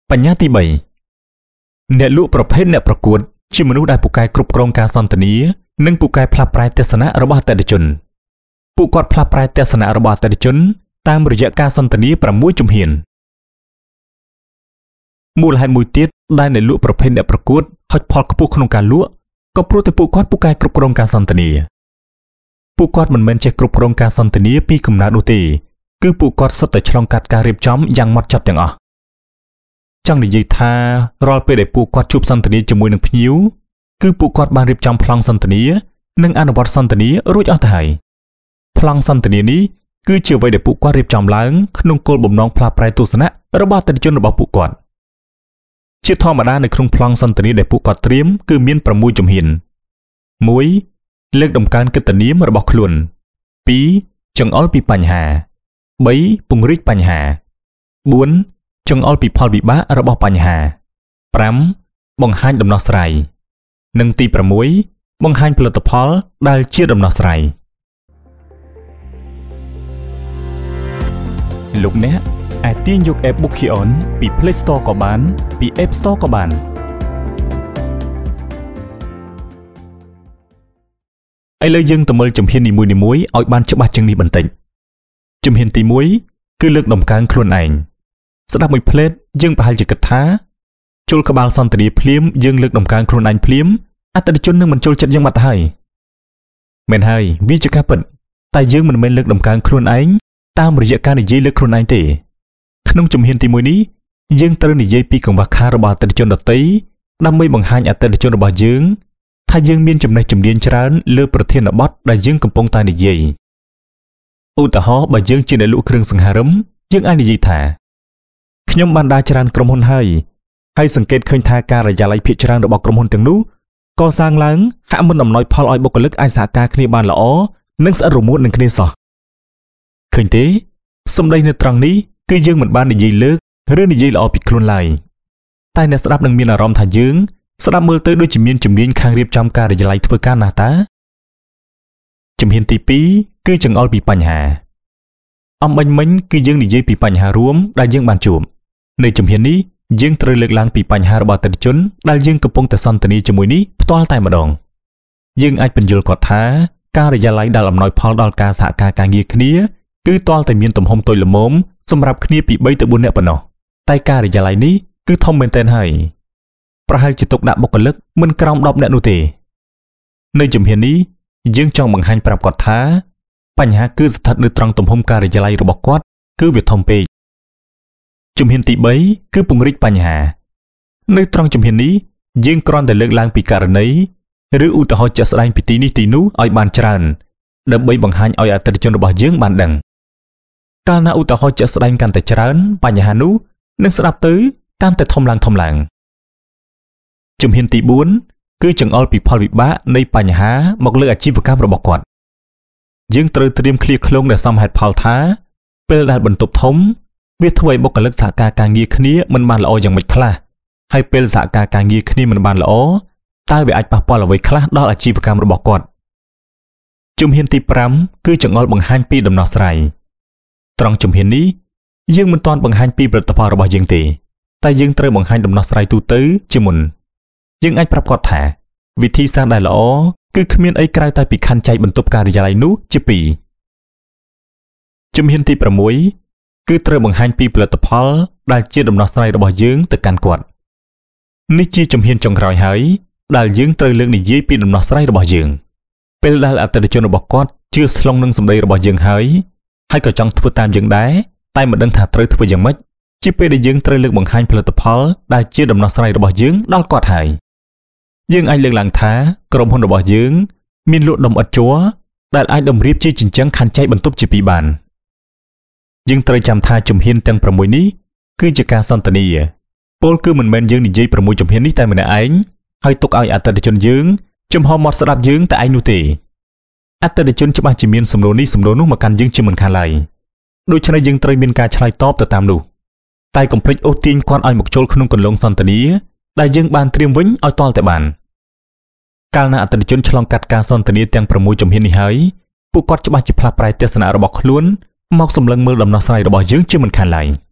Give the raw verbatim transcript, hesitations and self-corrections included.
បញ្ញត្តិទីបីអ្នកលក់ប្រភេទអ្នកប្រកួតជាមនុស្សដែលពូកែគ្រប់គ្រងការសន្ទនានិងពូកែផ្លាស់ប្រែទស្សនៈរបស់អតិថិជនពួកគាត់ផ្លាស់ប្រែទស្សនៈរបស់អតិថិជនតាមរយៈការសន្ទនាប្រាំមួយជំហានមូលហេតុមួយទៀតដែលអ្នកលក់ប្រភេទអ្នកប្រកួតហុចផលខ្ពស់ក្នុងការលក់ក៏ព្រោះតែពួកគាត់ពូកែគ្រប់គ្រងការសន្ទនាពួកគាត់មិនមែនចេះគ្រប់គ្រងការសន្ទនាពីកំណើតនោះទេគឺពួកគាត់សុទ្ធតែឆ្លងកាត់ការរៀបចំយ៉ាងម៉ត់ចត់ទាំងអស់ចង់និយាយថារាល់ពេលដែលពួកគាត់ជួបសន្ទនាជាមួយនឹងភ្ញៀវគឺពួកគាត់បានរៀបចំប្លង់សន្ទនានិងអនុវត្តសន្ទនារួចអស់ទៅហើយប្លង់សន្ទនានេះគឺជាអ្វីដែលពួកគាត់រៀបចំឡើងក្នុងគោលបំណងផ្លាស់ប្រែទស្សនៈរបស់អតិថិជនរបស់ពួកគាត់ជាធម្មតានៅក្នុងប្លង់សន្ទនាដែលពួកគាត់ត្រៀមគឺមានប្រាំមួយជំហានមួយលើកតម្កើងកិត្តិនាមរបស់ខ្លួនពីរចង្អុលពីបញ្ហាបីពង្រីកបញ្ហាបួនចង្អុលពីផលវិបាករបស់បញ្ហាប្រាំបង្ហាញដំណោះស្រាយនិងទីប្រាំមួយបង្ហាញផលិតផលដែលជាដំណោះស្រាយលោកអ្នកអាចទាញយក App Bookion ពី Play Store ក៏បានពី App Store ក៏បានឥឡូវយើងទៅមើលជំហាននីមួយៗឲ្យបានច្បាស់ជាងនេះបន្តិចជំហានទីមួយគឺលើកតម្កើងខ្លួនឯងស្ដាប់មួយភ្លេតយើងប្រហែលជាគិតថាចូលក្បាលសន្ទនាភ្លាមយើងលើកតម្កើងខ្លួនឯងភ្លាមអតិថិជននឹងមិនចូលចិត្តយើងបាត់ទៅហើយមែនហើយវាជាការពិតតែយើងមិនមែនលើកតម្កើងខ្លួនឯងតាមរយៈការនិយាយលើកខ្លួនឯងទេក្នុងជំហានទីមួយនេះយើងត្រូវនិយាយពីកង្វះខាតរបស់អតិថិជនដទៃដើម្បីបង្ហាញអតិថិជនរបស់យើងថាយើងមានចំណេះជំនាញច្រើនលើប្រធានបទដែលយើងកំពុងតែនិយាយឧទាហរណ៍បើយើងជាអ្នកលក់គ្រឿងសង្ហារឹមយើងអាចនិយាយថាខ្ញុំបានដើរច្រើនក្រុមហ៊ុនហើយហើយសង្កេតឃើញថាការិយាល័យភាគច្រើនរបស់ក្រុមហ៊ុនទាំងនោះកសាងឡើងហាក់មិនអំណោយផលឲ្យបុគ្គលិកអាចសហការគ្នាបានល្អនិងស្អិតរមួតនឹងគ្នាសោះឃើញទេសម្ដីនៅត្រង់នេះគឺយើងមិនបាននិយាយលើកឬនិយាយល្អពីខ្លួនឡើយតែអ្នកស្ដាប់នឹងមានអារម្មណ៍ថាយើងស្ដាប់មើលទៅដូចជាមានជំនាញខាងរៀបចំការិយាល័យធ្វើការណាស់តើជំហានទីពីរគឺចង្អុលពីបញ្ហាអំបញ្ញមិញគឺយើងនិយាយពីបញ្ហារួមដែលយើងបានជួបនៅជំហាននេះយើងត្រូវលើកឡើងពីបញ្ហារបស់អតិថិជនដែលយើងកំពុងតែសន្ទនាជាមួយនេះផ្ទាល់តែម្ដងយើងអាចពន្យល់គាត់ថាការិយាល័យដែលអំណោយផលដល់ការសហការការងារគ្នាគឺទាល់តែមានទំហំតូចល្មមសម្រាប់គ្នាពីបីទៅបួននាក់ប៉ុណ្ណោះតែការិយាល័យនេះគឺធំមែនទែនហើយប្រហែលជាទុកដាក់បុគ្គលិកមិនក្រោមដប់នាក់នោះទេនៅជំហាននេះយើងចង់បង្ហាញប្រាប់គាត់ថាបញ្ហាគឺស្ថិតនៅត្រង់ទំហំការិយាល័យរបស់គាត់គឺវាធំពេកជំហានទីបីគឺពង្រីកបញ្ហានៅត្រង់ជំហាននេះយើងគ្រាន់តែលើកឡើងពីករណីឬឧទាហរណ៍ជាក់ស្ដែងពីទីនេះទីនោះឲ្យបានច្រើនដើម្បីបង្ហាញឲ្យអតិថិជនរបស់យើងបានដឹងកាលណាឧទាហរណ៍ជាក់ស្ដែងកាន់តែច្រើនបញ្ហានោះនឹងស្ដាប់ទៅកាន់តែធំឡើងធំឡើងជំហានទីបួនគឺចង្អុលពីផលវិបាកនៃបញ្ហាមកលើអាជីវកម្មរបស់គាត់យើងត្រូវត្រៀមឃ្លាឃ្លោងដែលសមហេតុផលថាពេលដែលបន្ទប់ធំវាធ្វើឲ្យបុគ្គលិកសហការការងារគ្នាមិនបានល្អយ៉ាងម៉េចខ្លះហើយពេលសហការការងារគ្នាមិនបានល្អតើវាអាចប៉ះពាល់អ្វីខ្លះដល់អាជីវកម្មរបស់គាត់ជំហានទីប្រាំគឺចង្អុលបង្ហាញពីដំណោះស្រាយត្រង់ជំហាននេះយើងមិនទាន់បង្ហាញពីផលិតផលរបស់យើងទេតែយើងត្រូវបង្ហាញដំណោះស្រាយទូទៅជាមុនយើងអាចប្រាប់គាត់ថាវិធីសាស្ត្រដែលល្អគឺគ្មានអីក្រៅតែពីខណ្ឌចែកបន្ទប់ការិយាល័យនោះជាពីរជំហានទីប្រាំមួយគឺត្រូវបង្ហាញពីផលិតផលដែលជាដំណោះស្រាយរបស់យើងទៅកាន់គាត់នេះជាជំហានចុងក្រោយហើយដែលយើងត្រូវលើកនិយាយពីដំណោះស្រាយរបស់យើងពេលដែលអតិថិជនរបស់គាត់ជឿស្លុងនឹងសម្ដីរបស់យើងហើយហើយក៏ចង់ធ្វើតាមយើងដែរតែមិនដឹងថាត្រូវធ្វើយ៉ាងម៉េចជាពេលដែលយើងត្រូវលើកបង្ហាញផលិតផលដែលជាដំណោះស្រាយរបស់យើងដល់គាត់ហើយយើងអាចលើកឡើងថាក្រុមហ៊ុនរបស់យើងមានលក់ដុំឥដ្ឋជ័រដែលអាចតម្រៀបជាជញ្ជាំងខណ្ឌចែកបន្ទប់ជាពីរបានយើងត្រូវចាំថាជំហានទាំងប្រាំមួយនេះគឺជាការសន្ទនាពលគឺមិនមែនយើងនិយាយប្រាំមួយជំហាននេះតែម្នាក់ឯងហើយទុកឲ្យអតិថិជនយើងចំហមាត់ស្ដាប់យើងតែឯងនោះទេអតិថិជនច្បាស់ជាមានសំណួរនេះសំណួរនោះមកកាន់យើងជាមិនខានឡើយដូច្នេះយើងត្រូវមានការឆ្លើយតបទៅតាមនោះតែកុំភ្លេចអូសទាញគាត់ឲ្យមកចូលក្នុងគន្លងសន្ទនាដែលយើងបានត្រៀមវិញឲ្យទាល់តែបានកាលណាអតិថិជនឆ្លងកាត់ការសន្ទនាទាំងប្រាំមួយជំហាននេះហើយពួកគាត់ច្បាស់ជាផ្លាស់ប្រែទស្សនៈរបស់ខ្លួនមកសម្លឹងមើលដំណោះស្រាយរបស់យើងជាមិនខានឡើយ